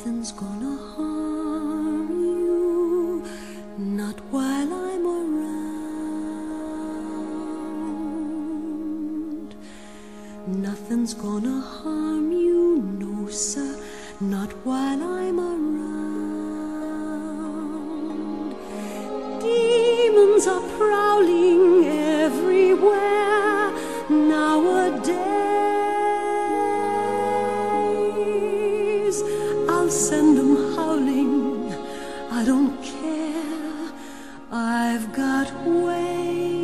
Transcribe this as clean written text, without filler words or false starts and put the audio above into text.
Nothing's gonna harm you, not while I'm around. Nothing's gonna harm you, no sir, not while I'm around. Demons are prowling everywhere nowadays. I'll send them howling, I don't care, I've got ways.